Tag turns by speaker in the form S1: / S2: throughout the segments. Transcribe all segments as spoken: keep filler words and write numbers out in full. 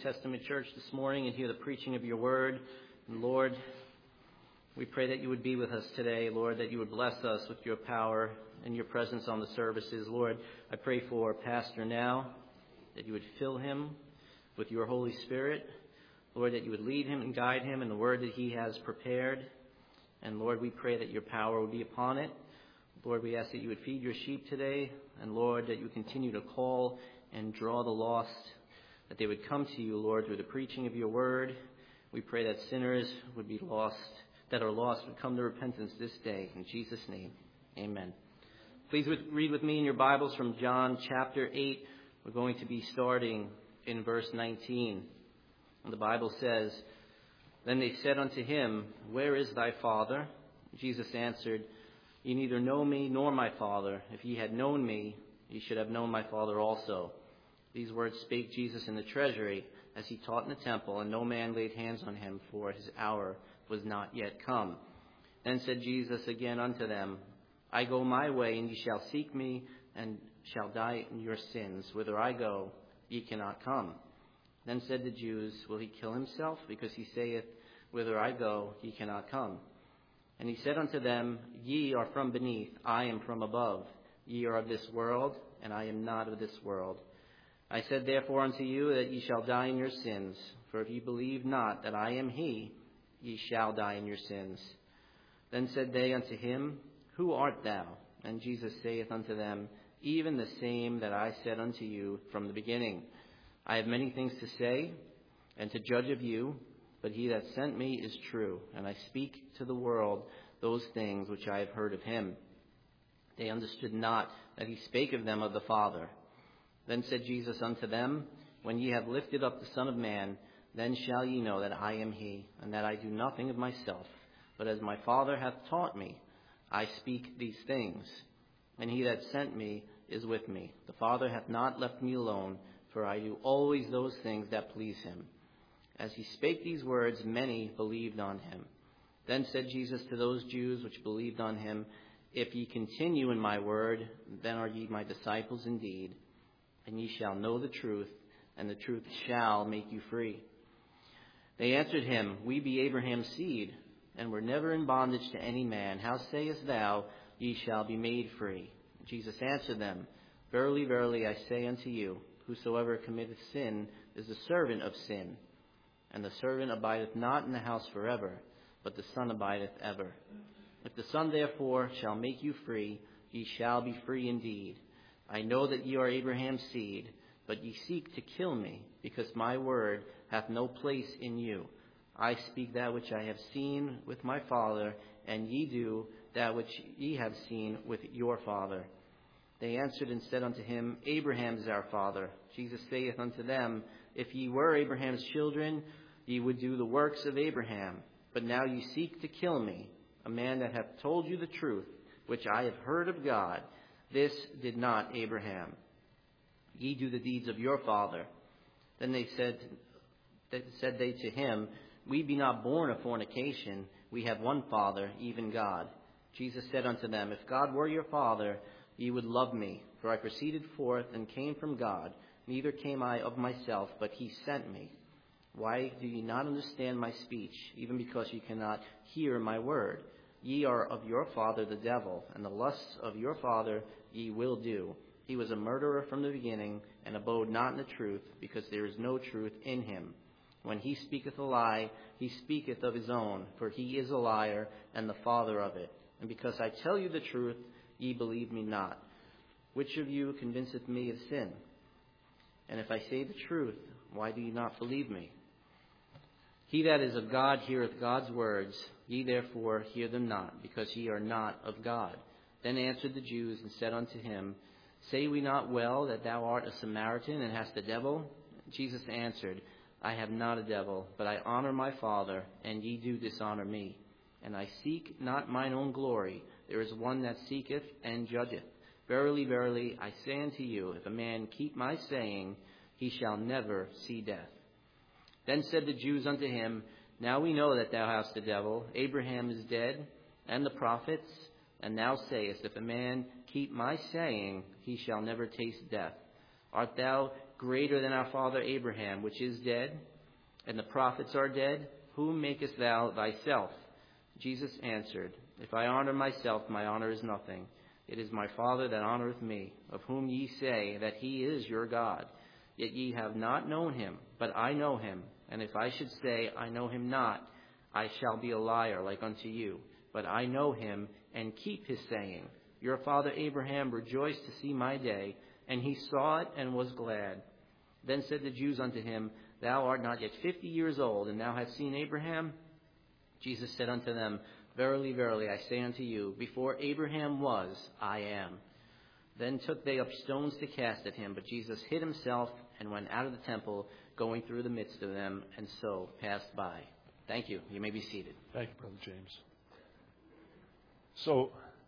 S1: Testament Church this morning and hear the preaching of your word. And Lord, we pray that you would be with us today, Lord, that you would bless us with your power and your presence on the services. Lord, I pray for Pastor Now, that you would fill him with your Holy Spirit. Lord, that you would lead him and guide him in the word that he has prepared. And Lord, we pray that your power would be upon it. Lord, we ask that you would feed your sheep today. And Lord, that you would continue to call and draw the lost, that they would come to you, Lord, through the preaching of your word. We pray that sinners would be lost, that are lost would come to repentance this day. In Jesus' name, amen. Please read with me in your Bibles from John chapter eight. We're going to be starting in verse nineteen. And the Bible says, "Then they said unto him, Where is thy Father? Jesus answered, Ye neither know me nor my Father. If ye had known me, ye should have known my Father also." These words spake Jesus in the treasury, as he taught in the temple, and no man laid hands on him, for his hour was not yet come. Then said Jesus again unto them, I go my way, and ye shall seek me, and shall die in your sins. Whither I go, ye cannot come. Then said the Jews, Will he kill himself? Because he saith, Whither I go, ye cannot come. And he said unto them, Ye are from beneath, I am from above. Ye are of this world, and I am not of this world. I said therefore unto you that ye shall die in your sins. For if ye believe not that I am he, ye shall die in your sins. Then said they unto him, Who art thou? And Jesus saith unto them, Even the same that I said unto you from the beginning. I have many things to say, and to judge of you, but he that sent me is true, and I speak to the world those things which I have heard of him. They understood not that he spake of them of the Father. Then said Jesus unto them, When ye have lifted up the Son of Man, then shall ye know that I am he, and that I do nothing of myself, but as my Father hath taught me, I speak these things. And he that sent me is with me. The Father hath not left me alone, for I do always those things that please him. As he spake these words, many believed on him. Then said Jesus to those Jews which believed on him, If ye continue in my word, then are ye my disciples indeed, and ye shall know the truth, and the truth shall make you free. They answered him, We be Abraham's seed, and were never in bondage to any man. How sayest thou, Ye shall be made free? Jesus answered them, Verily, verily, I say unto you, Whosoever committeth sin is the servant of sin. And the servant abideth not in the house forever, but the Son abideth ever. If the Son therefore shall make you free, ye shall be free indeed. I know that ye are Abraham's seed, but ye seek to kill me, because my word hath no place in you. I speak that which I have seen with my Father, and ye do that which ye have seen with your father. They answered and said unto him, Abraham is our father. Jesus saith unto them, If ye were Abraham's children, ye would do the works of Abraham. But now ye seek to kill me, a man that hath told you the truth, which I have heard of God. This did not Abraham. Ye do the deeds of your father. Then they said, said they to him, We be not born of fornication. We have one Father, even God. Jesus said unto them, If God were your Father, ye would love me, for I proceeded forth and came from God. Neither came I of myself, but he sent me. Why do ye not understand my speech, even because ye cannot hear my word? Ye are of your father the devil, and the lusts of your father ye will do. He was a murderer from the beginning, and abode not in the truth, because there is no truth in him. When he speaketh a lie, he speaketh of his own, for he is a liar, and the father of it. And because I tell you the truth, ye believe me not. Which of you convinceth me of sin? And if I say the truth, why do ye not believe me? He that is of God heareth God's words. Ye therefore hear them not, because ye are not of God. Then answered the Jews and said unto him, Say we not well that thou art a Samaritan and hast a devil? Jesus answered, I have not a devil, but I honor my Father, and ye do dishonor me. And I seek not mine own glory. There is one that seeketh and judgeth. Verily, verily, I say unto you, if a man keep my saying, he shall never see death. Then said the Jews unto him, Now we know that thou hast a devil. Abraham is dead, and the prophets, and thou sayest, If a man keep my saying, he shall never taste death. Art thou greater than our father Abraham, which is dead, and the prophets are dead? Whom makest thou thyself? Jesus answered, If I honor myself, my honor is nothing. It is my Father that honoreth me, of whom ye say that he is your God. Yet ye have not known him, but I know him. And if I should say, I know him not, I shall be a liar like unto you. But I know him, and keep his saying. Your father Abraham rejoiced to see my day, and he saw it and was glad. Then said the Jews unto him, Thou art not yet fifty years old, and thou hast seen Abraham? Jesus said unto them, Verily, verily, I say unto you, before Abraham was, I am. Then took they up stones to cast at him, but Jesus hid himself and went out of the temple, going through the midst of them, and so passed by. Thank you. You may be seated.
S2: Thank you, Brother James. So,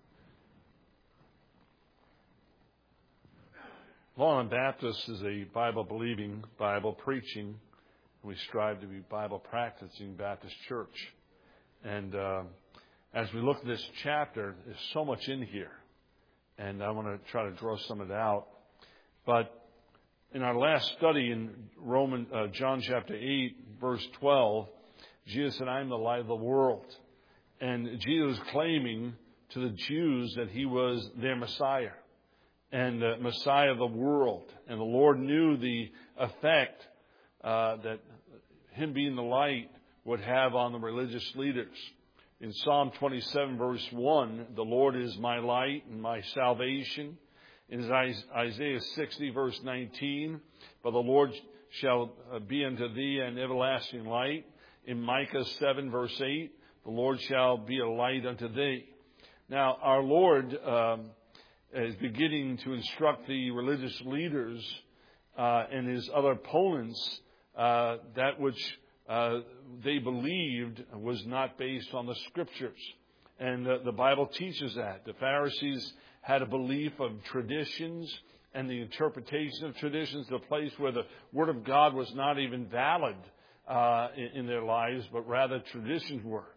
S2: Long Island Baptist is a Bible-believing, Bible-preaching, and we strive to be Bible-practicing Baptist church. And uh, as we look at this chapter, there's so much in here. And I want to try to draw some of it out. But in our last study in Roman, uh, John chapter eight, verse twelve, Jesus said, I am the light of the world. And Jesus was claiming to the Jews that he was their Messiah and uh, Messiah of the world. And the Lord knew the effect uh, that him being the light would have on the religious leaders. In Psalm twenty-seven, verse one, the Lord is my light and my salvation. In Isaiah sixty, verse nineteen, but the Lord shall be unto thee an everlasting light. In Micah seven, verse eight, the Lord shall be a light unto thee. Now, our Lord um, is beginning to instruct the religious leaders uh, and his other opponents uh, that which uh, they believed was not based on the Scriptures. And uh, the Bible teaches that. The Pharisees had a belief of traditions and the interpretation of traditions, to a place where the Word of God was not even valid uh, in, in their lives, but rather traditions were.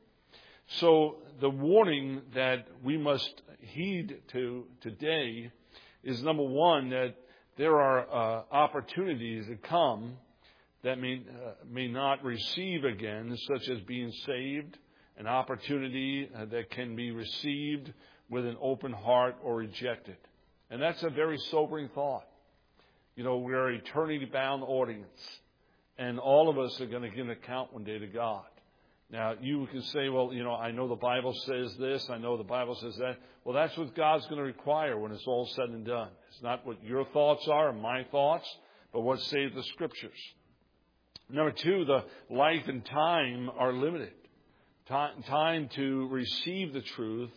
S2: So the warning that we must heed to today is, number one, that there are uh, opportunities that come that may, uh, may not receive again, such as being saved, an opportunity uh, that can be received with an open heart or rejected. And that's a very sobering thought. You know, we're an eternity-bound audience, and all of us are going to give an account one day to God. Now, you can say, well, you know, I know the Bible says this, I know the Bible says that. Well, that's what God's going to require when it's all said and done. It's not what your thoughts are or my thoughts, but what say the Scriptures. Number two, the life and time are limited. Time, time to receive the truth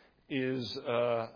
S2: is uh,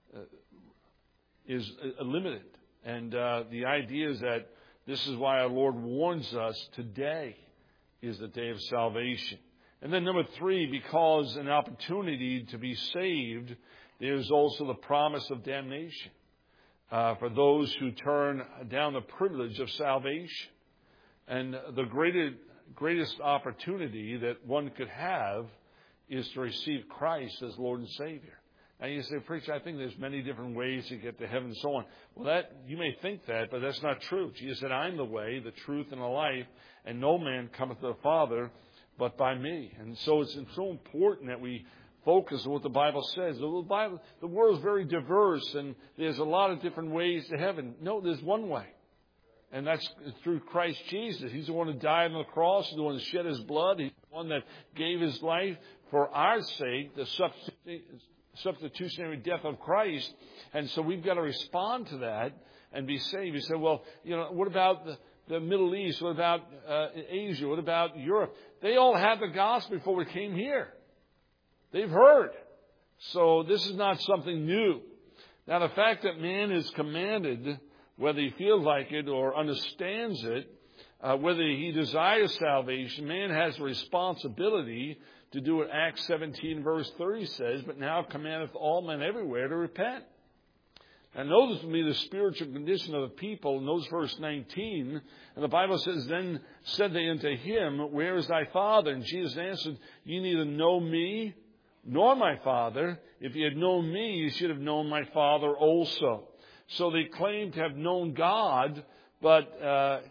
S2: is uh, limited. And uh, the idea is that this is why our Lord warns us today is the day of salvation. And then number three, because an opportunity to be saved, there's also the promise of damnation uh, for those who turn down the privilege of salvation. And the greatest, greatest opportunity that one could have is to receive Christ as Lord and Savior. Now you say, preacher, I think there's many different ways to get to heaven and so on. Well, that you may think that, but that's not true. Jesus said, I'm the way, the truth, and the life, and no man cometh to the Father but by me. And so it's so important that we focus on what the Bible says. The Bible, the world is very diverse, and there's a lot of different ways to heaven. No, there's one way. And that's through Christ Jesus. He's the one who died on the cross. He's the one that shed his blood. He's the one that gave his life for our sake, the substitutionary death of Christ. And so we've got to respond to that and be saved. You say, well, you know, what about the, the Middle East? What about uh, Asia? What about Europe? They all had the gospel before we came here. They've heard. So this is not something new. Now, the fact that man is commanded, whether he feels like it or understands it, uh, whether he desires salvation, man has a responsibility to do what Acts seventeen verse thirty says, but now commandeth all men everywhere to repent. And notice with me the spiritual condition of the people in those verse nineteen. And the Bible says, Then said they unto him, Where is thy Father? And Jesus answered, Ye neither know me nor my Father. If ye had known me, ye should have known my Father also. So they claim to have known God, but uh,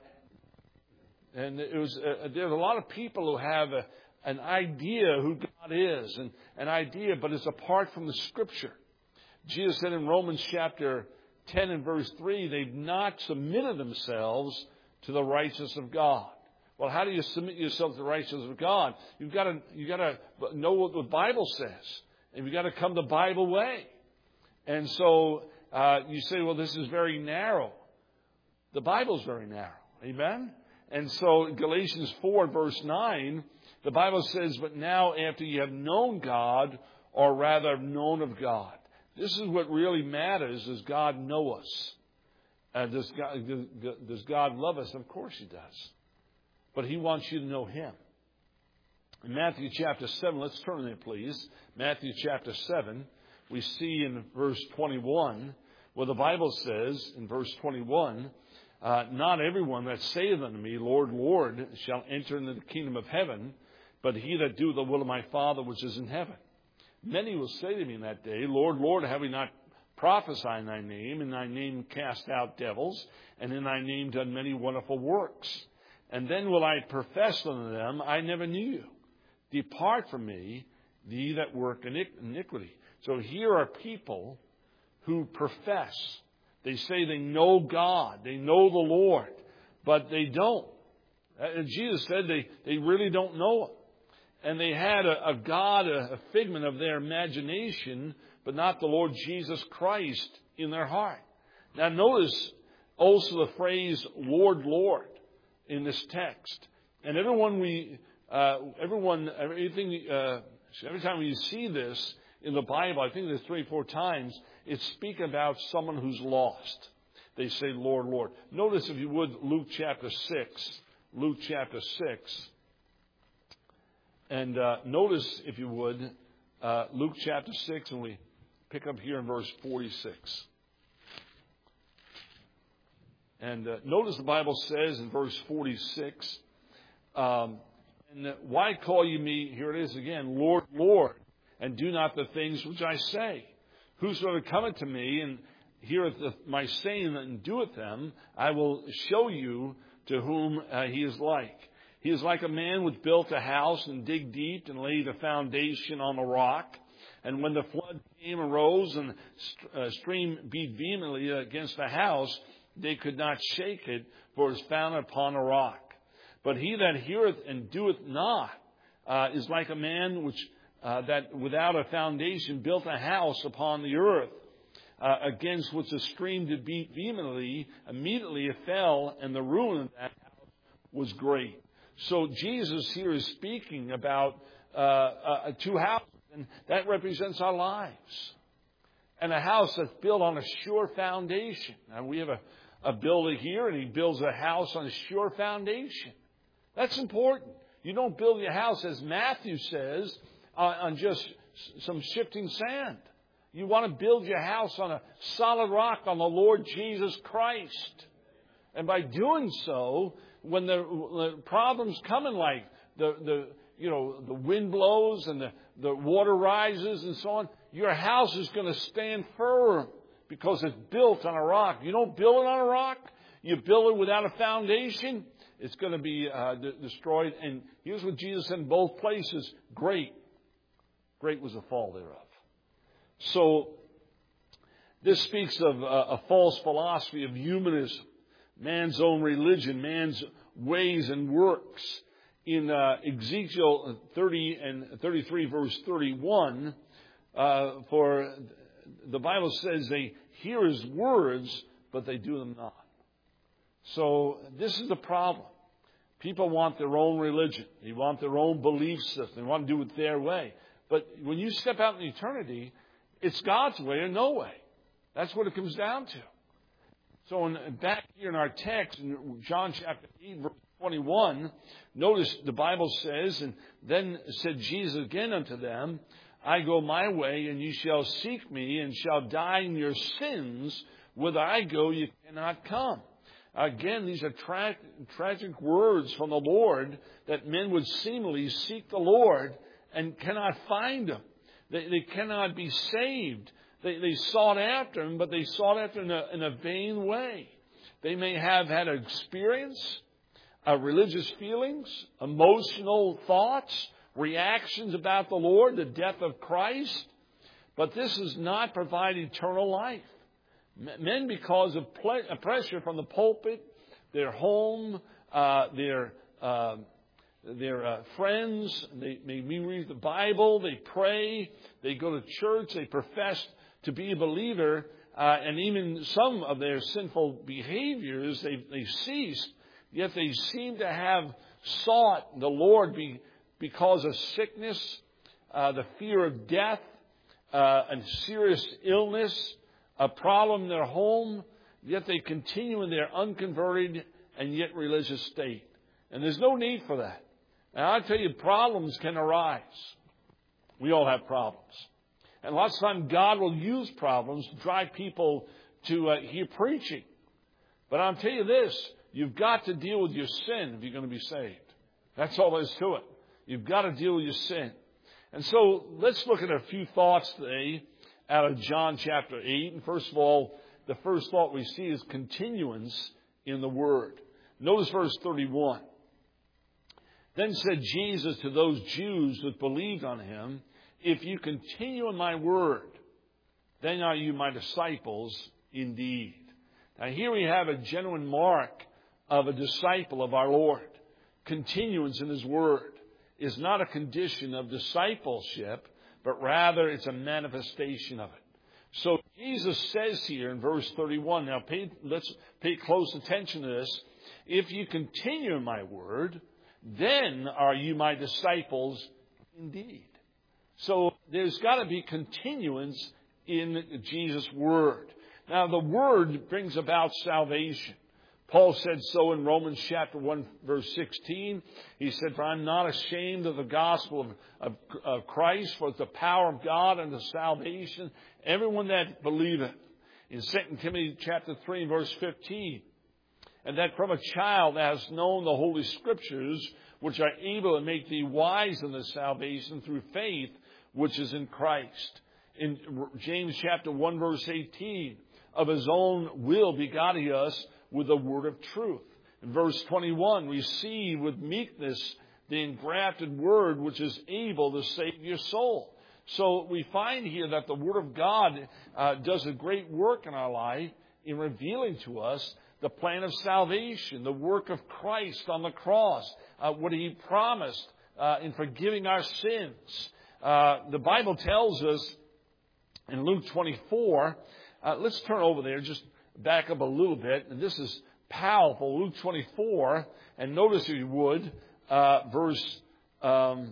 S2: and it was uh, there's a lot of people who have a, an idea who God is, and an idea, but it's apart from the Scripture. Jesus said in Romans chapter ten and verse three, they've not submitted themselves to the righteousness of God. Well, how do you submit yourself to the righteousness of God? You've got to you got to know what the Bible says, and you've got to come the Bible way. And so uh, you say, well, this is very narrow. The Bible's very narrow. Amen? And so Galatians four, verse nine, the Bible says, but now after you have known God, or rather known of God. This is what really matters. Does God know us? Uh, does, God, does God love us? Of course He does. But He wants you to know Him. In Matthew chapter seven, let's turn there, please. Matthew chapter seven, we see in verse twenty-one, where the Bible says, in verse twenty-one, uh, not everyone that saith unto me, Lord, Lord, shall enter into the kingdom of heaven, but he that doeth the will of my Father which is in heaven. Many will say to me in that day, Lord, Lord, have we not prophesied in thy name, in thy name cast out devils, and in thy name done many wonderful works? And then will I profess unto them, I never knew you. Depart from me, ye that work iniquity. So here are people who profess. They say they know God, they know the Lord, but they don't. And Jesus said they, they really don't know Him. And they had a, a God, a, a figment of their imagination, but not the Lord Jesus Christ in their heart. Now notice also the phrase, Lord, Lord, in this text. And everyone we, uh, everyone, everything, uh, every time we see this in the Bible, I think there's three or four times, it's speaking about someone who's lost. They say, Lord, Lord. Notice, if you would, Luke chapter six. Luke chapter six. And uh, notice, if you would, uh, Luke chapter six, and we pick up here in verse forty-six. And uh, notice the Bible says in verse forty-six, um, and why call you me, here it is again, Lord, Lord, and do not the things which I say? Whosoever cometh to me and heareth my saying and doeth them, I will show you to whom uh, he is like. He is like a man which built a house and digged deep and laid a foundation on a rock. And when the flood came and rose and a stream beat vehemently against the house, they could not shake it, for it was founded upon a rock. But he that heareth and doeth not uh, is like a man which uh, that without a foundation built a house upon the earth, uh, against which the stream did beat vehemently. Immediately it fell, and the ruin of that house was great. So Jesus here is speaking about uh, uh, two houses, and that represents our lives. And a house that's built on a sure foundation. Now, we have a, a builder here, and he builds a house on a sure foundation. That's important. You don't build your house, as Matthew says, uh, on just some shifting sand. You want to build your house on a solid rock, on the Lord Jesus Christ. And by doing so, when the, the problems come in life, the, the you know the wind blows and the, the water rises and so on, your house is going to stand firm because it's built on a rock. You don't build it on a rock. You build it without a foundation, it's going to be uh, de- destroyed. And here's what Jesus said in both places: great, great was the fall thereof. So this speaks of uh, a false philosophy of humanism, man's own religion, man's ways and works. In uh, Ezekiel thirty and thirty-three, verse thirty-one, uh, for the Bible says they hear His words, but they do them not. So this is the problem. People want their own religion. They want their own belief system. They want to do it their way. But when you step out in eternity, it's God's way or no way. That's what it comes down to. So in, back here in our text, in John chapter eight, verse twenty-one, notice the Bible says, and then said Jesus again unto them, I go my way, and ye shall seek me, and shall die in your sins. Whither I go, ye cannot come. Again, these are tra- tragic words from the Lord, that men would seemingly seek the Lord and cannot find Him. They, they cannot be saved. They, they sought after Him, but they sought after Him in a, in a vain way. They may have had an experience, uh, religious feelings, emotional thoughts, reactions about the Lord, the death of Christ. But this does not provide eternal life. Men, because of ple- pressure from the pulpit, their home, uh, their uh, their uh, friends, they may read the Bible, they pray, they go to church, they profess to be a believer, uh, and even some of their sinful behaviors they they ceased. Yet they seem to have sought the Lord be, because of sickness, uh, the fear of death, uh, a serious illness, a problem in their home. Yet they continue in their unconverted and yet religious state. And there's no need for that. Now, I tell you, problems can arise. We all have problems. And lots of times God will use problems to drive people to uh, hear preaching. But I'll tell you this, you've got to deal with your sin if you're going to be saved. That's all there is to it. You've got to deal with your sin. And so let's look at a few thoughts today out of John chapter eight. And first of all, the first thought we see is continuance in the Word. Notice verse thirty-one. Then said Jesus to those Jews that believed on him, if you continue in my word, then are you my disciples indeed. Now here we have a genuine mark of a disciple of our Lord. Continuance in his word is not a condition of discipleship, but rather it's a manifestation of it. So Jesus says here in verse thirty-one, now pay, let's pay close attention to this. If you continue in my word, then are you my disciples indeed. So there's got to be continuance in Jesus' word. Now the word brings about salvation. Paul said so in Romans chapter one, verse sixteen. He said, for I'm not ashamed of the gospel of, of, of Christ, for it's the power of God unto salvation, everyone that believeth. In Second Timothy chapter three, verse fifteen. And that from a child thou hast known the Holy Scriptures, which are able to make thee wise in the salvation through faith, which is in Christ. In James chapter one, verse eighteen, of his own will begot he us with the word of truth. In verse twenty-one, receive with meekness the engrafted word, which is able to save your soul. So we find here that the Word of God uh, does a great work in our life in revealing to us the plan of salvation, the work of Christ on the cross, uh, what He promised uh, in forgiving our sins. Uh, the Bible tells us in Luke twenty-four, uh, let's turn over there, just back up a little bit, and this is powerful. Luke twenty-four, and notice if you would, uh, verse um,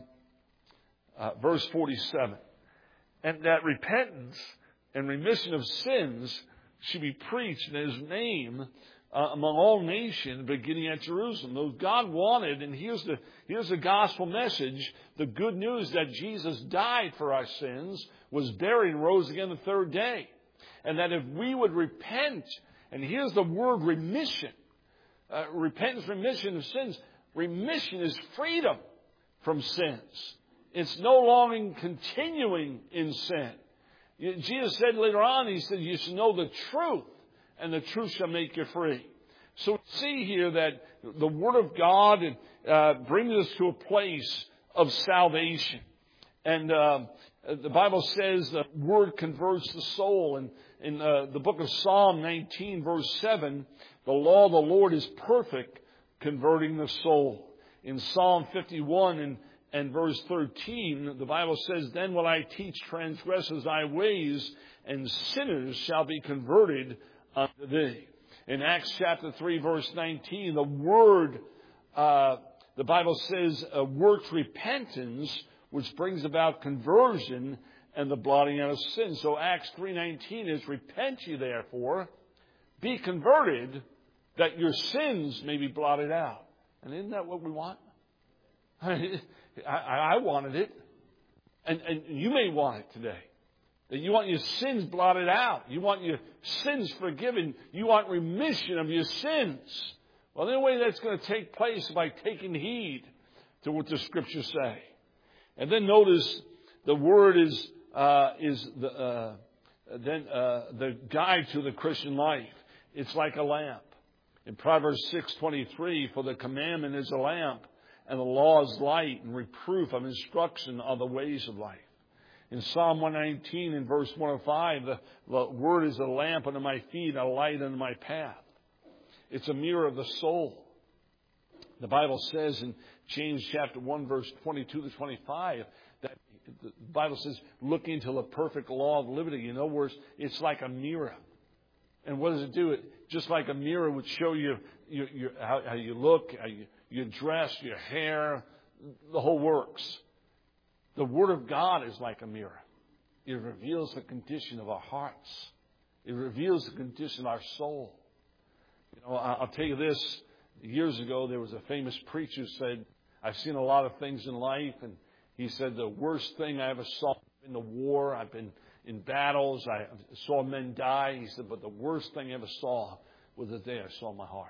S2: uh, verse forty-seven. And that repentance and remission of sins should be preached in His name uh, among all nations, beginning at Jerusalem. Though God wanted, and here's the here's the gospel message: the good news that Jesus died for our sins, was buried, and rose again the third day, and that if we would repent, and here's the word remission, uh, repentance, remission of sins. Remission is freedom from sins. It's no longer continuing in sin. Jesus said later on, He said, you should know the truth, and the truth shall make you free. So we see here that the Word of God uh, brings us to a place of salvation. And uh, the Bible says the Word converts the soul. And in uh, the book of Psalm nineteen, verse seven, the law of the Lord is perfect, converting the soul. In Psalm fifty-one and And verse thirteen, the Bible says, then will I teach transgressors thy ways, and sinners shall be converted unto thee. In Acts chapter three, verse nineteen, the word, uh, the Bible says, uh, works repentance, which brings about conversion and the blotting out of sin. So Acts three nineteen is, repent ye therefore, be converted, that your sins may be blotted out. And isn't that what we want? I, I wanted it, and, and you may want it today. That you want your sins blotted out. You want your sins forgiven. You want remission of your sins. Well, the only way that's going to take place is by taking heed to what the Scriptures say. And then notice the Word is uh, is the uh, then uh, the guide to the Christian life. It's like a lamp. In Proverbs six twenty-three, for the commandment is a lamp, and the law is light, and reproof of instruction are the ways of life. In Psalm one nineteen, in verse one oh five, the, the word is a lamp unto my feet, a light unto my path. It's a mirror of the soul. The Bible says in James chapter one, verse twenty-two to twenty-five, that the Bible says, look into the perfect law of liberty. In other words, it's like a mirror. And what does it do? It, just like a mirror would show you your, your, how, how you look, how you, you dress, your hair, the whole works. The Word of God is like a mirror. It reveals the condition of our hearts. It reveals the condition of our soul. You know, I'll tell you this. Years ago, there was a famous preacher who said, I've seen a lot of things in life, and he said, the worst thing I ever saw in the war, I've been in battles, I saw men die. He said, but the worst thing I ever saw was the day I saw my heart.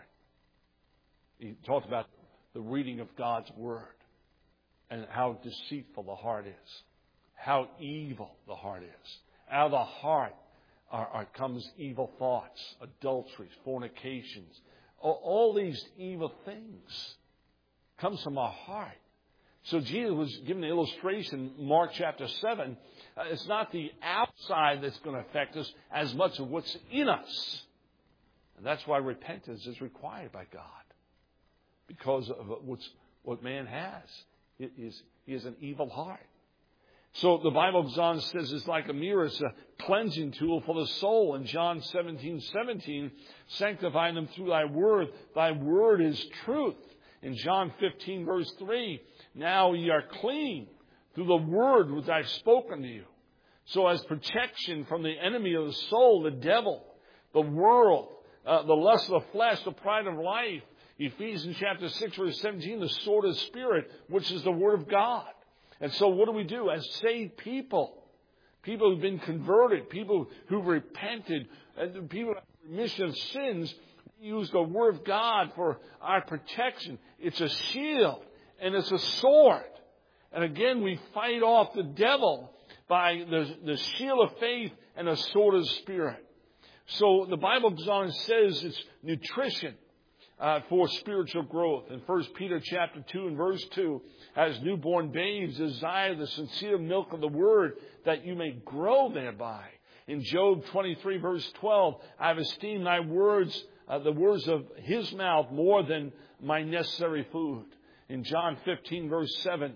S2: He talked about the reading of God's Word and how deceitful the heart is, how evil the heart is. Out of the heart are, are, comes evil thoughts, adulteries, fornications. All, all these evil things comes from our heart. So Jesus was giving an illustration in Mark chapter seven. Uh, it's not the outside that's going to affect us as much as what's in us. And that's why repentance is required by God. Because of what's, what man has. It is, he has an evil heart. So the Bible goes on and says it's like a mirror. It's a cleansing tool for the soul. In John seventeen seventeen, sanctify them through thy word. Thy word is truth. In John fifteen verse three, now ye are clean through the word which I've spoken to you. So as protection from the enemy of the soul, the devil, the world, uh, the lust of the flesh, the pride of life, Ephesians chapter six verse seventeen, the sword of the Spirit, which is the word of God. And so what do we do as saved people? People who've been converted, people who've repented, and people who have remission of sins, we use the word of God for our protection. It's a shield and it's a sword. And again, we fight off the devil by the, the shield of faith and the sword of the Spirit. So the Bible goes on and says it's nutrition uh, for spiritual growth. In First Peter chapter two and verse two, as newborn babes desire the sincere milk of the word, that you may grow thereby. In Job twenty-three verse twelve, I have esteemed thy words, uh, the words of his mouth, more than my necessary food. In John fifteen verse seven,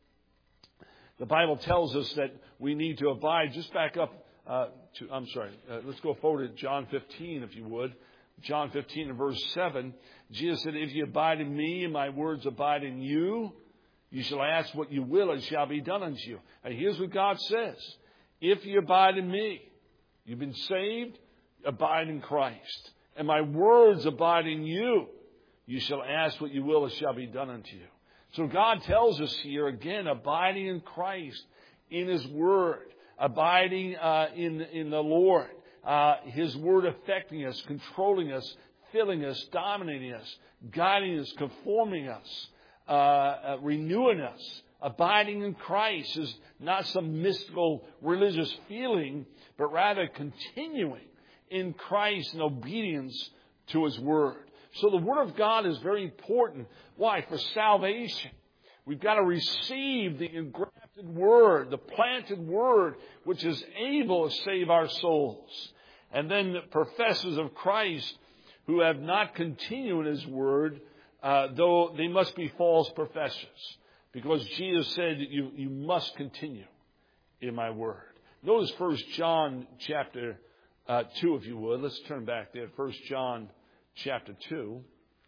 S2: the Bible tells us that we need to abide. Just back up uh, to, I'm sorry, uh, let's go forward to John fifteen, if you would. John fifteen and verse seven, Jesus said, if you abide in me and my words abide in you, you shall ask what you will and it shall be done unto you. And here's what God says. If you abide in me, you've been saved, abide in Christ. And my words abide in you, you shall ask what you will, it shall be done unto you. So God tells us here, again, abiding in Christ, in His Word, abiding uh, in, in the Lord, uh, His Word affecting us, controlling us, filling us, dominating us, guiding us, conforming us, uh, uh, renewing us. Abiding in Christ is not some mystical religious feeling, but rather continuing in Christ in obedience to His Word. So the Word of God is very important. Why? For salvation. We've got to receive the engrafted Word, the planted Word, which is able to save our souls. And then the professors of Christ who have not continued in His Word, uh, though they must be false professors. Because Jesus said that you, you must continue in my Word. Notice First John chapter uh, two, if you would. Let's turn back there. First John chapter two.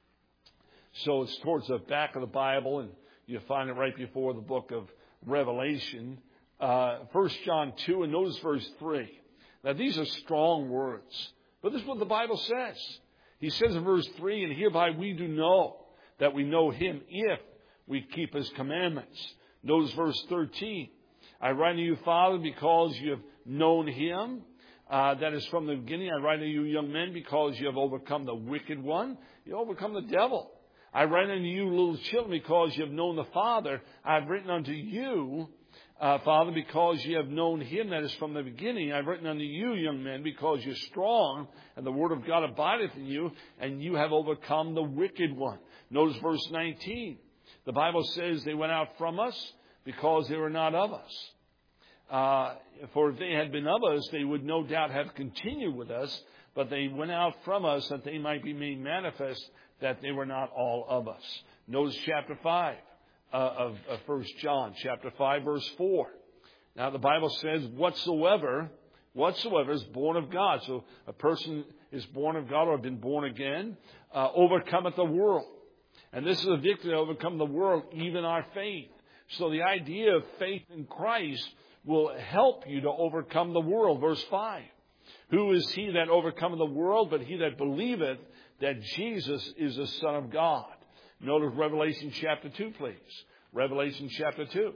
S2: So it's towards the back of the Bible, and you find it right before the book of Revelation. Uh, First John two, and notice verse three. Now these are strong words, but this is what the Bible says. He says in verse three, and hereby we do know that we know Him if we keep His commandments. Notice verse thirteen. I write to you, Father, because you have known Him. Uh, that is from the beginning. I write to you, young men, because you have overcome the wicked one. You overcome the devil. I write unto you, little children, because you have known the Father. I have written unto you Uh, Father, because you have known him that is from the beginning, I've written unto you, young men, because you're strong, and the word of God abideth in you, and you have overcome the wicked one. Notice verse nineteen. The Bible says they went out from us because they were not of us. Uh, for if they had been of us, they would no doubt have continued with us, but they went out from us that they might be made manifest that they were not all of us. Notice chapter five. Uh, of, of First John, chapter five, verse four. Now the Bible says, whatsoever, whatsoever is born of God. So a person is born of God or have been born again, uh, overcometh the world. And this is a victory to overcome the world, even our faith. So the idea of faith in Christ will help you to overcome the world. Verse five. Who is he that overcometh the world, but he that believeth that Jesus is the Son of God? Notice Revelation chapter two, please. Revelation chapter two.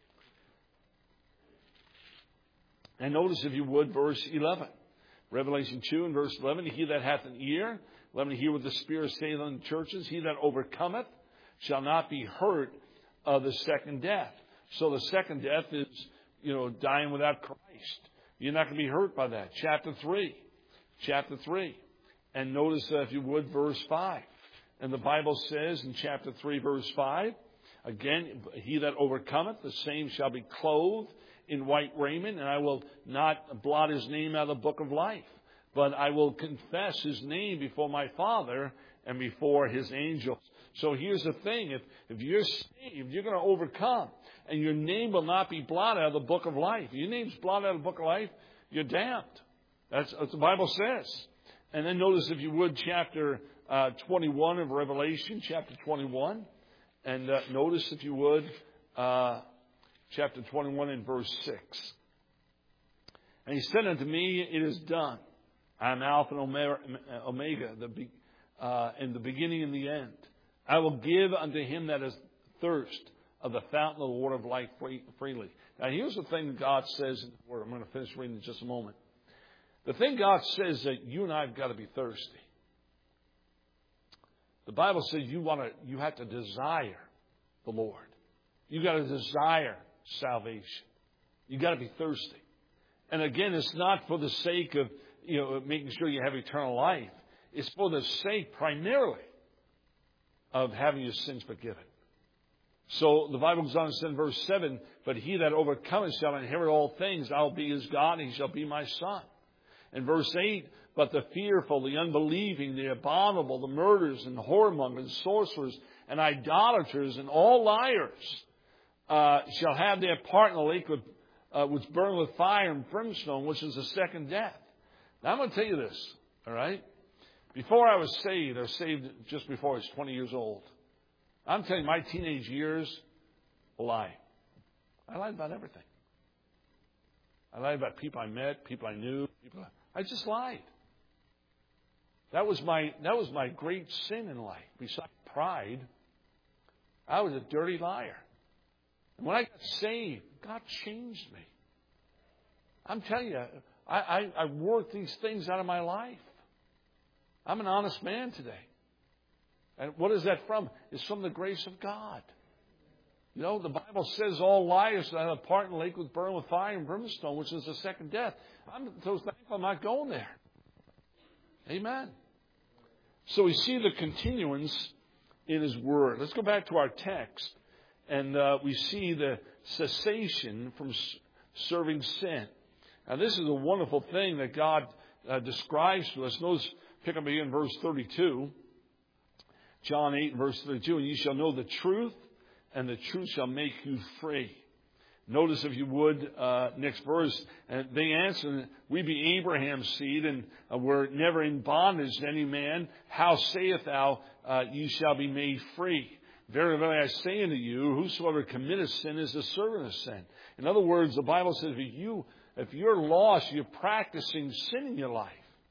S2: And notice, if you would, verse eleven. Revelation two and verse eleven. He that hath an ear, let him hear what the Spirit saith unto the churches. He that overcometh shall not be hurt of the second death. So the second death is, you know, dying without Christ. You're not going to be hurt by that. Chapter three. Chapter three. And notice, uh, if you would, verse five. And the Bible says in chapter three, verse five, again, he that overcometh, the same shall be clothed in white raiment, and I will not blot his name out of the book of life, but I will confess his name before my Father and before his angels. So here's the thing. If, if you're saved, you're going to overcome, and your name will not be blotted out of the book of life. If your name's blotted out of the book of life, you're damned. That's what the Bible says. And then notice, if you would, chapter Uh, twenty-one of Revelation, chapter twenty-one. And uh, notice, if you would, uh, chapter twenty-one and verse six. And he said unto me, it is done. I am Alpha and Omega, the be, uh, and the beginning and the end. I will give unto him that is thirst of the fountain of the water of life free, freely. Now, here's the thing that God says in the Word. I'm going to finish reading in just a moment. The thing God says that you and I have got to be thirsty. The Bible says you want to, you have to desire the Lord. You got to desire salvation. You got to be thirsty. And again, it's not for the sake of, you know, making sure you have eternal life. It's for the sake primarily of having your sins forgiven. So the Bible goes on to say in verse seven, but he that overcometh shall inherit all things. I will be his God, and he shall be my son. In verse eight, but the fearful, the unbelieving, the abominable, the murderers and whoremongers and sorcerers and idolaters and all liars uh, shall have their part in the lake with, uh, which burn with fire and brimstone, which is the second death. Now I'm going to tell you this, all right? Before I was saved, I was saved just before I was twenty years old. I'm telling you, my teenage years, a lie. I lied about everything. I lied about people I met, people I knew. People I, I just lied. That was my that was my great sin in life. Besides pride, I was a dirty liar. And when I got saved, God changed me. I'm telling you, I, I, I worked these things out of my life. I'm an honest man today. And what is that from? It's from the grace of God. You know, the Bible says all liars that have a part in the lake with burn with fire and brimstone, which is the second death. I'm so thankful I'm not going there. Amen. So we see the continuance in His Word. Let's go back to our text, and uh, we see the cessation from s- serving sin. Now, this is a wonderful thing that God uh, describes to us. Notice, pick up again verse thirty-two. John eight, verse thirty-two, and you shall know the truth, and the truth shall make you free. Notice, if you would, uh, next verse, and they answered, we be Abraham's seed, and uh, we're never in bondage to any man. How sayest thou, uh, you shall be made free? Verily, verily, I say unto you, whosoever committeth sin is the servant of sin. In other words, the Bible says, if you, if you're lost, you're practicing sin in your life,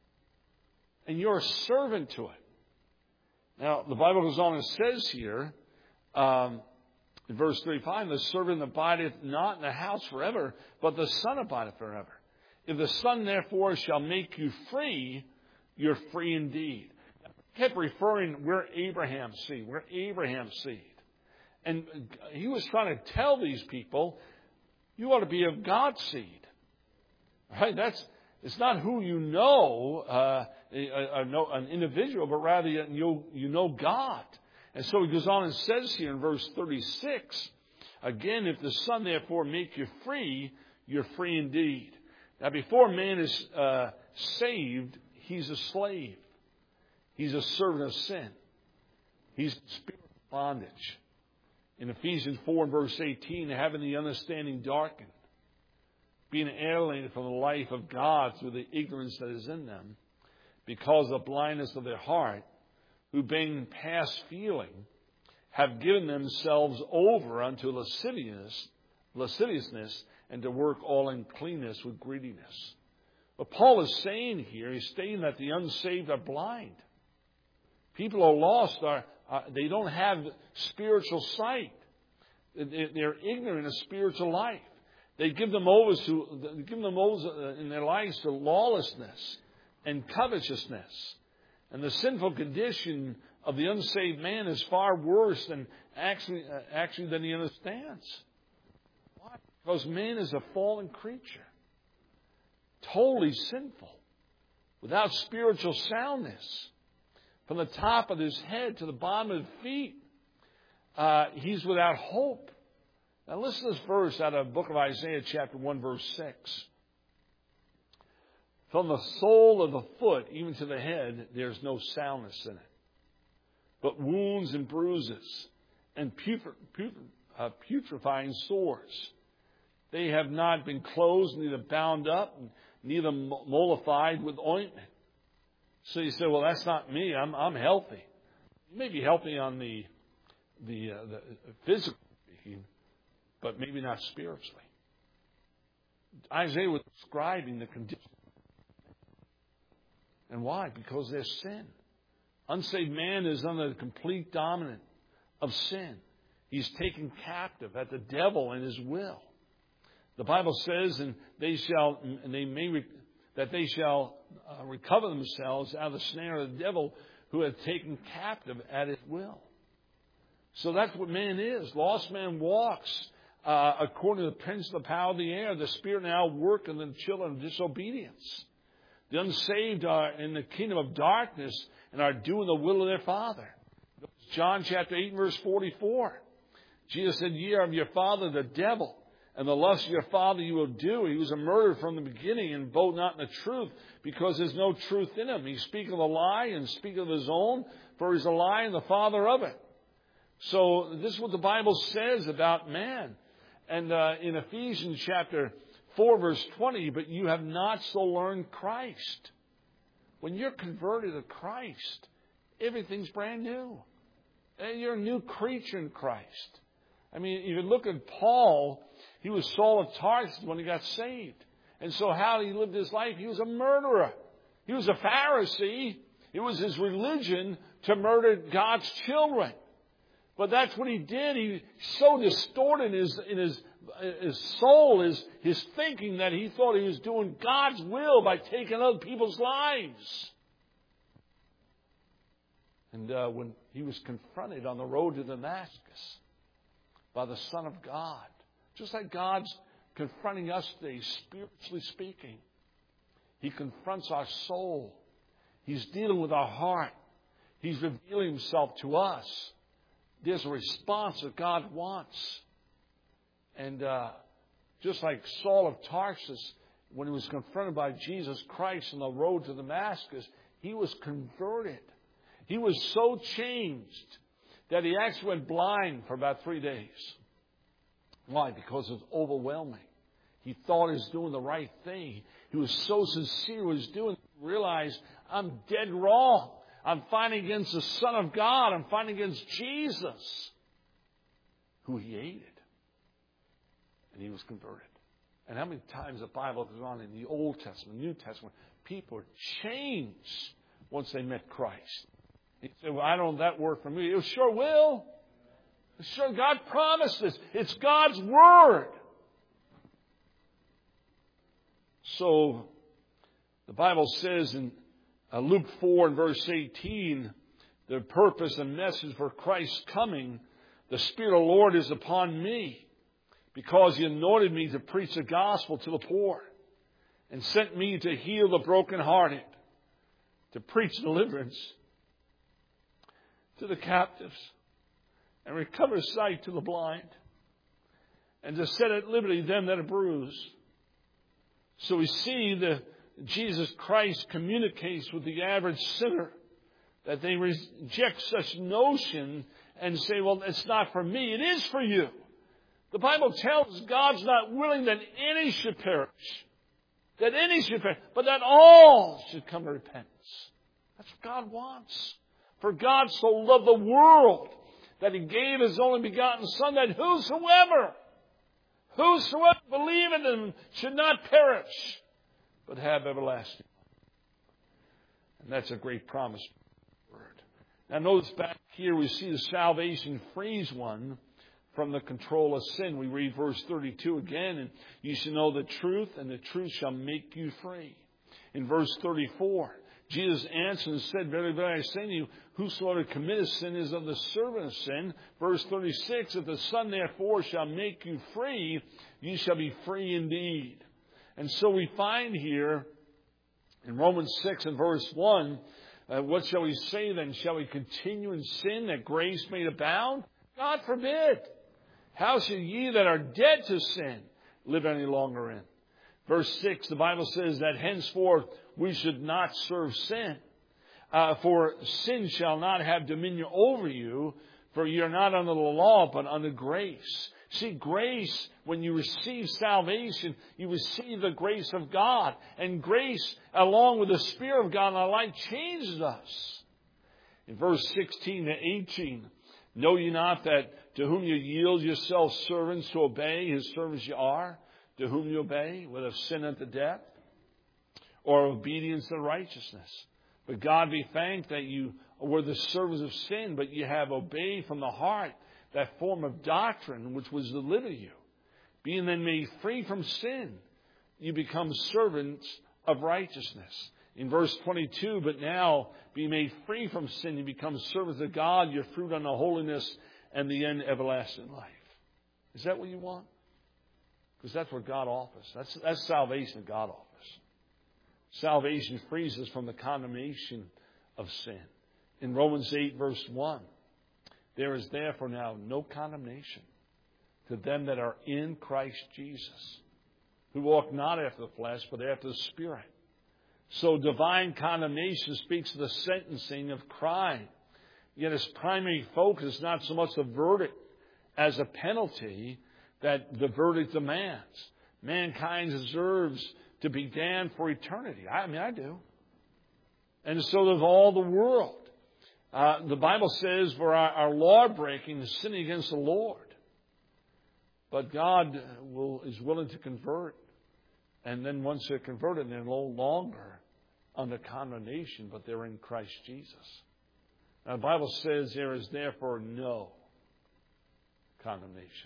S2: and you're a servant to it. Now, the Bible goes on and says here, um, in verse thirty-five, the servant abideth not in the house forever, but the Son abideth forever. If the Son therefore shall make you free, you're free indeed. He kept referring, we're Abraham's seed. We're Abraham's seed. And he was trying to tell these people, You ought to be of God's seed. Right? That's, it's not who you know, uh, a, a, a, an individual, but rather you, you know God. And so he goes on and says here in verse thirty-six, again, if the Son therefore make you free, you're free indeed. Now, before man is uh, saved, he's a slave. He's a servant of sin. He's in spiritual bondage. In Ephesians four and verse eighteen, having the understanding darkened, being alienated from the life of God through the ignorance that is in them, because of the blindness of their heart, who being past feeling, have given themselves over unto lasciviousness, lasciviousness, and to work all uncleanness with greediness. What Paul is saying here, he's saying that the unsaved are blind. People are lost, are, are they don't have spiritual sight. They're ignorant of spiritual life. They give them over to they give them over in their lives to lawlessness and covetousness. And the sinful condition of the unsaved man is far worse than actually uh, actually than he understands. Why? Because man is a fallen creature, totally sinful, without spiritual soundness. From the top of his head to the bottom of his feet, uh, he's without hope. Now listen to this verse out of the book of Isaiah chapter one verse six. From the sole of the foot even to the head, there's no soundness in it, but wounds and bruises and putri- putri- uh, putrefying sores. They have not been closed, neither bound up, neither mollified with ointment. So you say, well, that's not me. I'm I'm healthy. You may be healthy on the the, uh, the physical speaking, but maybe not spiritually. Isaiah was describing the condition. And why? Because there's sin. Unsaved man is under the complete dominance of sin. He's taken captive at the devil and his will. The Bible says, and they shall, and they may, that they shall uh, recover themselves out of the snare of the devil, who hath taken captive at his will. So that's what man is. Lost man walks uh, according to the prince of the power of the air. The spirit now work in the children of disobedience. The unsaved are in the kingdom of darkness and are doing the will of their Father. John chapter eight, verse forty-four. Jesus said, ye are of your father the devil, and the lust of your father you will do. He was a murderer from the beginning, and both not in the truth, because there's no truth in him. He speaketh a lie and speaketh of his own, for he's a lie and the father of it. So this is what the Bible says about man. And uh, in Ephesians chapter four, verse twenty, but you have not so learned Christ. When you're converted to Christ, everything's brand new. And you're a new creature in Christ. I mean, if you look at Paul, he was Saul of Tarsus when he got saved. And so how he lived his life? He was a murderer. He was a Pharisee. It was his religion to murder God's children. But that's what he did. He so distorted his, in his, his soul, his, his thinking, that he thought he was doing God's will by taking other people's lives. And uh, when he was confronted on the road to Damascus by the Son of God, just like God's confronting us today, spiritually speaking, he confronts our soul. He's dealing with our heart. He's revealing himself to us. There's a response that God wants. And uh, just like Saul of Tarsus, when he was confronted by Jesus Christ on the road to Damascus, he was converted. He was so changed that he actually went blind for about three days. Why? Because it was overwhelming. He thought he was doing the right thing. He was so sincere what he was doing. He realized, I'm dead wrong. I'm fighting against the Son of God. I'm fighting against Jesus, who he hated. And he was converted. And how many times the Bible goes on in the Old Testament, New Testament, people are changed once they met Christ. You say, well, I don't know that work for me. It sure will. It sure, God promised this. It's God's Word. So, the Bible says in uh, Luke four and verse eighteen, the purpose and message for Christ's coming, the Spirit of the Lord is upon me, because He anointed me to preach the gospel to the poor and sent me to heal the brokenhearted, to preach deliverance to the captives and recover sight to the blind, and to set at liberty them that are bruised. So we see that Jesus Christ communicates with the average sinner, that they reject such notion and say, well, it's not for me. It is for you. The Bible tells us God's not willing that any should perish, that any should perish, but that all should come to repentance. That's what God wants. For God so loved the world that He gave His only begotten Son, that whosoever, whosoever believeth in Him should not perish, but have everlasting life. And that's a great promise word. Now notice back here we see the salvation frees one from the control of sin. We read verse thirty-two again, and you shall know the truth, and the truth shall make you free. In verse thirty-four, Jesus answered and said, Verily, verily, I say to you, whosoever committeth sin is of the servant of sin. Verse thirty-six, if the Son therefore shall make you free, you shall be free indeed. And so we find here in Romans six and verse one, uh, what shall we say then? Shall we continue in sin that grace may abound? God forbid. How shall ye that are dead to sin live any longer in? Verse six, the Bible says that henceforth we should not serve sin. Uh, for sin shall not have dominion over you, for you are not under the law, but under grace. See, grace, when you receive salvation, you receive the grace of God. And grace, along with the Spirit of God in our life, changes us. In verse sixteen to eighteen, know ye not that to whom you yield yourselves servants to obey, his servants you are, to whom you obey, whether of sin unto death, or obedience to righteousness. But God be thanked that you were the servants of sin, but you have obeyed from the heart that form of doctrine which was delivered to you. Being then made free from sin, you become servants of righteousness. In verse twenty-two, but now be made free from sin, you become servants of God, your fruit unto holiness, and the end everlasting life. Is that what you want? Because that's what God offers. That's, that's salvation that God offers. Salvation frees us from the condemnation of sin. In Romans eight, verse one, there is therefore now no condemnation to them that are in Christ Jesus, who walk not after the flesh, but after the Spirit. So divine condemnation speaks of the sentencing of crime. Yet its primary focus is not so much the verdict as a penalty that the verdict demands. Mankind deserves to be damned for eternity. I mean, I do. And so does all the world. Uh, the Bible says for our, our law-breaking is sinning against the Lord. But God will, is willing to convert. And then once they're converted, they're no longer under condemnation, but they're in Christ Jesus. Now, the Bible says there is therefore no condemnation.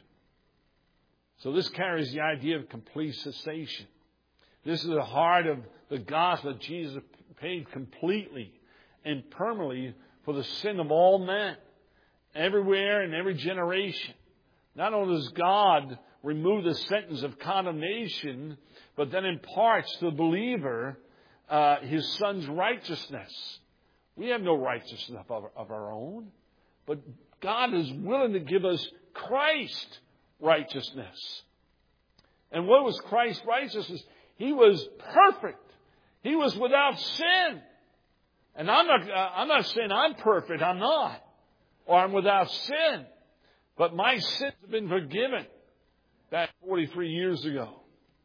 S2: So this carries the idea of complete cessation. This is the heart of the gospel that Jesus paid completely and permanently for the sin of all men, everywhere in every generation. Not only does God remove the sentence of condemnation, but then imparts to the believer uh, His Son's righteousness. We have no righteousness of our, of our own, but God is willing to give us Christ's righteousness. And what was Christ's righteousness? He was perfect. He was without sin. And I'm not, I'm not saying I'm perfect. I'm not. Or I'm without sin. But my sins have been forgiven back forty-three years ago.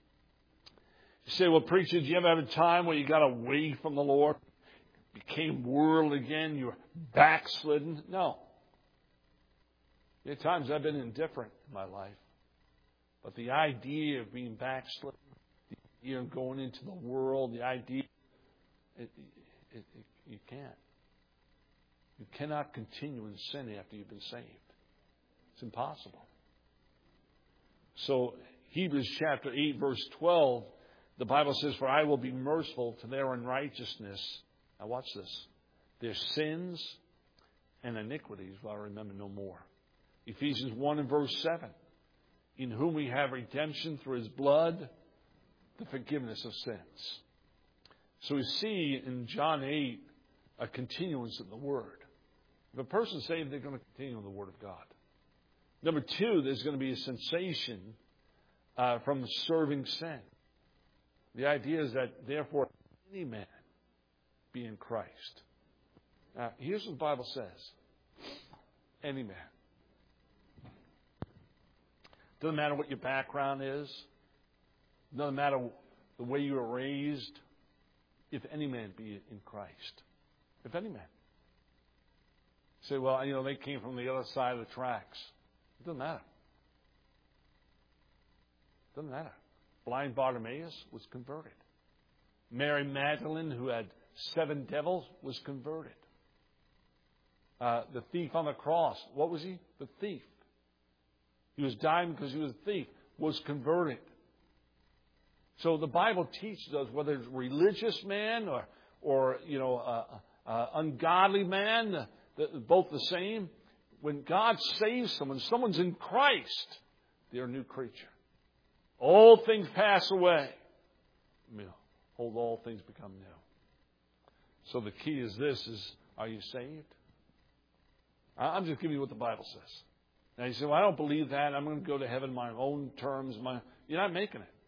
S2: You say, well, preacher, did you ever have a time where you got away from the Lord? Became world again? You were backslidden? No. There are times I've been indifferent in my life. But the idea of being backslidden, the idea of going into the world, the idea, it, it, it, you can't. You cannot continue in sin after you've been saved. It's impossible. So Hebrews chapter eight, verse twelve, the Bible says, for I will be merciful to their unrighteousness. Now watch this. Their sins and iniquities will I remember no more. Ephesians one and verse seven. in whom we have redemption through his blood, the forgiveness of sins. So we see in John eight a continuance of the Word. If a person's saved, they're going to continue in the Word of God. Number two, there's going to be a sensation uh, from serving sin. The idea is that, therefore, any man be in Christ. Now, here's what the Bible says. Any man. Doesn't matter what your background is. Doesn't matter the way you were raised. If any man be in Christ. If any man. You say, well, you know, they came from the other side of the tracks. It doesn't matter. It doesn't matter. Blind Bartimaeus was converted. Mary Magdalene, who had seven devils, was converted. Uh, the thief on the cross, what was he? The thief. He was dying because he was a thief, was converted. So the Bible teaches us, whether it's religious man or, or you know, uh, uh, ungodly man, uh, the, both the same. When God saves someone, someone's in Christ, they're a new creature. Old things pass away. Hold, all things become new. So the key is this, is, are you saved? I'm just giving you what the Bible says. Now you say, well, I don't believe that. I'm going to go to heaven my own terms. My... You're not making it.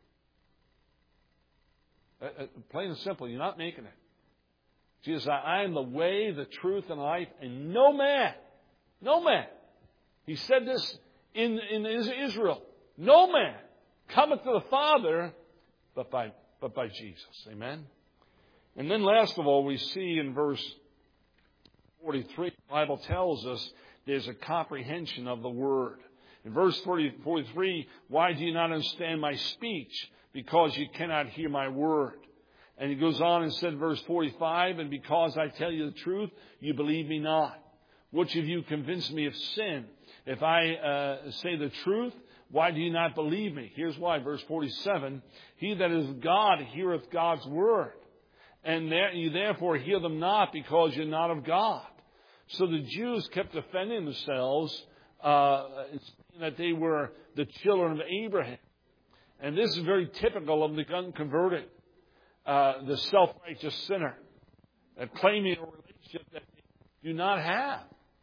S2: Uh, uh, plain and simple, you're not making it. Jesus said, I am the way, the truth, and life, and no man, no man. He said this in, in Israel. No man cometh to the Father but by, but by Jesus. Amen? And then last of all, we see in verse forty-three, the Bible tells us there's a comprehension of the Word. In verse forty-three, why do you not understand my speech? Because you cannot hear my word. And he goes on and said, verse forty-five, and because I tell you the truth, you believe me not. Which of you convinced me of sin? If I uh, say the truth, why do you not believe me? Here's why, verse forty-seven, he that is God heareth God's word. And there, you therefore hear them not, because you're not of God. So the Jews kept defending themselves uh, that they were the children of Abraham. And this is very typical of the unconverted, uh, the self-righteous sinner, uh, claiming a relationship that they do not have.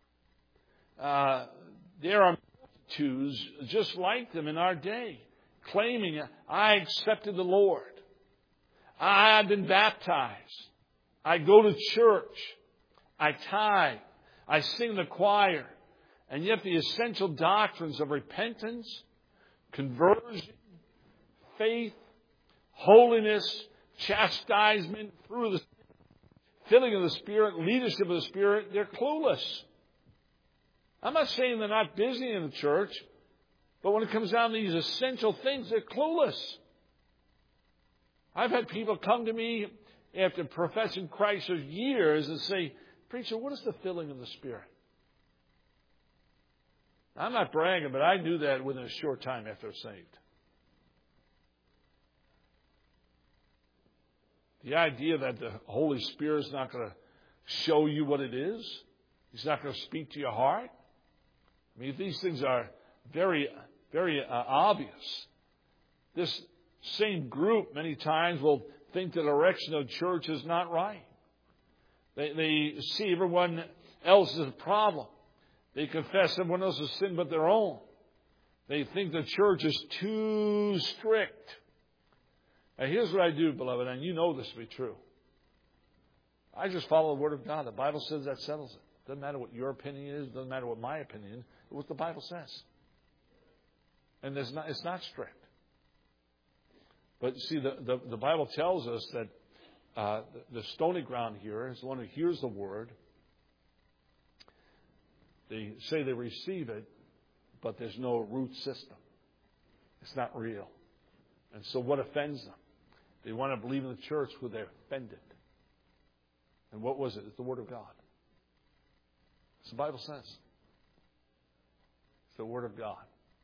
S2: Uh, there are multitudes just like them in our day, claiming, I accepted the Lord. I've been baptized. I go to church. I tithe. I sing the choir. And yet the essential doctrines of repentance, conversion, faith, holiness, chastisement, through the filling of the Spirit, leadership of the Spirit, they're clueless. I'm not saying they're not busy in the church, but when it comes down to these essential things, they're clueless. I've had people come to me after professing Christ for years and say, preacher, what is the filling of the Spirit? I'm not bragging, but I knew that within a short time after I was saved. The idea that the Holy Spirit is not going to show you what it is. He's not going to speak to your heart. I mean, these things are very, very uh, obvious. This same group many times will think the direction of church is not right. They, they see everyone else as a problem. They confess everyone else's sin but their own. They think the church is too strict. Now, here's what I do, beloved, and you know this to be true. I just follow the Word of God. The Bible says that settles it. Doesn't matter what your opinion is. Doesn't matter what my opinion is. It's what the Bible says. And there's not, it's not strict. But see, the, the, the Bible tells us that uh, the, the stony ground here is the one who hears the Word. They say they receive it, but there's no root system. It's not real. And so what offends them? They want to believe in the church where they're offended. And what was it? It's the Word of God. It's the Bible says. It's the Word of God.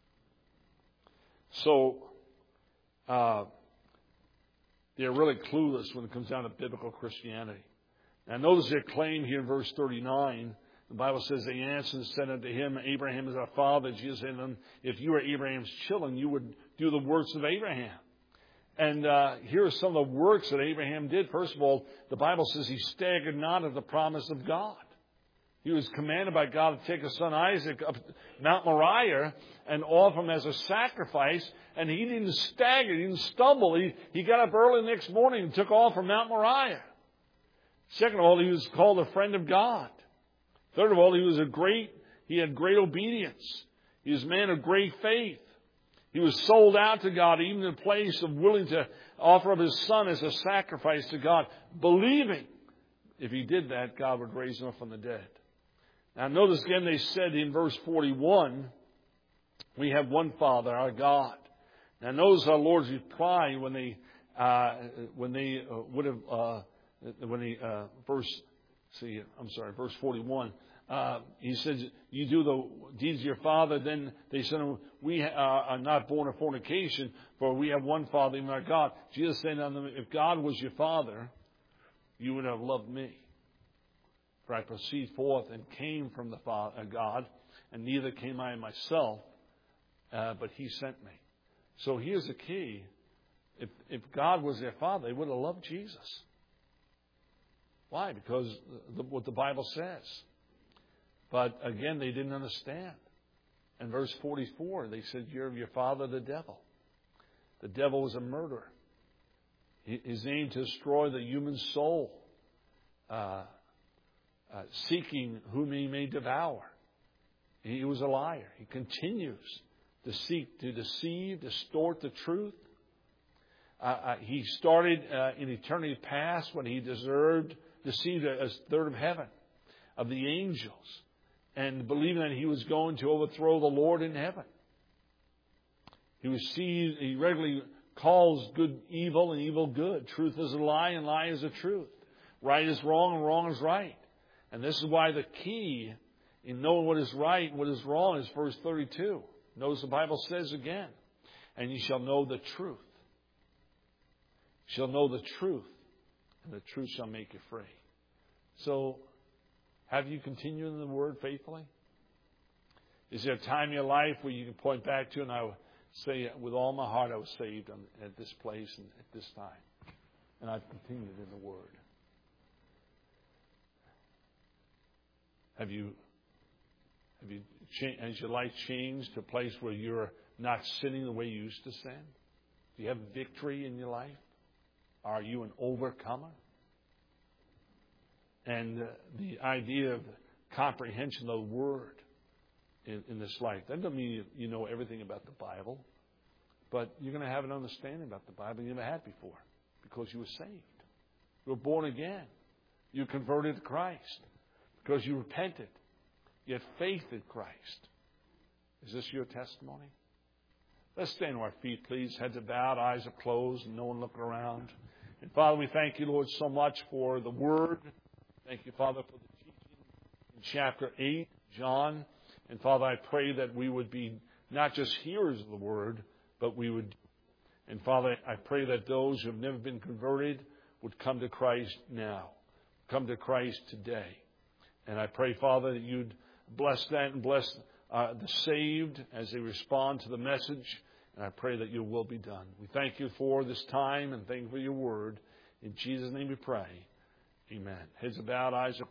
S2: So, uh, they're really clueless when it comes down to biblical Christianity. Now notice their claim here in verse thirty-nine The Bible says they answered and said unto him, Abraham is our father. Jesus said to them, if you were Abraham's children, you would do the works of Abraham. And uh, here are some of the works that Abraham did. First of all, the Bible says he staggered not at the promise of God. He was commanded by God to take his son Isaac up Mount Moriah and offer him as a sacrifice. And he didn't stagger, he didn't stumble. He, he got up early the next morning and took off from Mount Moriah. Second of all, he was called a friend of God. Third of all, he was a great, he had great obedience. He was a man of great faith. He was sold out to God, even in a place of willing to offer up his son as a sacrifice to God, believing if he did that, God would raise him up from the dead. Now notice again they said in verse forty-one, we have one Father, our God. Now notice our Lord's reply when they uh, when they uh, would have uh, when they uh, verse see I'm sorry verse forty-one. Uh, he says, you do the deeds of your father. Then they said, we uh, are not born of fornication, for we have one Father, even our God. Jesus said unto them, if God was your Father, you would have loved me. For I proceed forth and came from the Father, uh, God, and neither came I myself, uh, but he sent me. So here's the key. If, if God was their Father, they would have loved Jesus. Why? Because the, what the Bible says. But again, they didn't understand. In verse forty-four, they said, you're of your father, the devil. The devil was a murderer. His aim to destroy the human soul, uh, uh, seeking whom he may devour. He was a liar. He continues to seek to deceive, distort the truth. Uh, uh, he started uh, in eternity past when he deserved, deceived a third of heaven, of the angels, and believing that he was going to overthrow the Lord in heaven. He was seized, he regularly calls good evil and evil good. Truth is a lie and lie is a truth. Right is wrong and wrong is right. And this is why the key in knowing what is right and what is wrong is verse thirty-two. Notice the Bible says again, and you shall know the truth. You shall know the truth, and the truth shall make you free. So, have you continued in the Word faithfully? Is there a time in your life where you can point back to, and I would say, with all my heart, I was saved at this place and at this time, and I've continued in the Word? Have you, have you, has your life changed to a place where you're not sinning the way you used to sin? Do you have victory in your life? Are you an overcomer? And uh, the idea of comprehension of the Word in, in this life, that doesn't mean you, you know everything about the Bible, but you're going to have an understanding about the Bible you never had before because you were saved. You were born again. You converted to Christ because you repented. You had faith in Christ. Is this your testimony? Let's stand on our feet, please. Heads are bowed, eyes are closed, and no one looking around. And Father, we thank you, Lord, so much for the Word. Thank you, Father, for the teaching in chapter eight, John. And Father, I pray that we would be not just hearers of the Word, but we would. And Father, I pray that those who have never been converted would come to Christ now. Come to Christ today. And I pray, Father, that you'd bless that and bless uh, the saved as they respond to the message. And I pray that your will be done. We thank you for this time and thank you for your word. In Jesus' name we pray. Amen. Heads are bowed, eyes are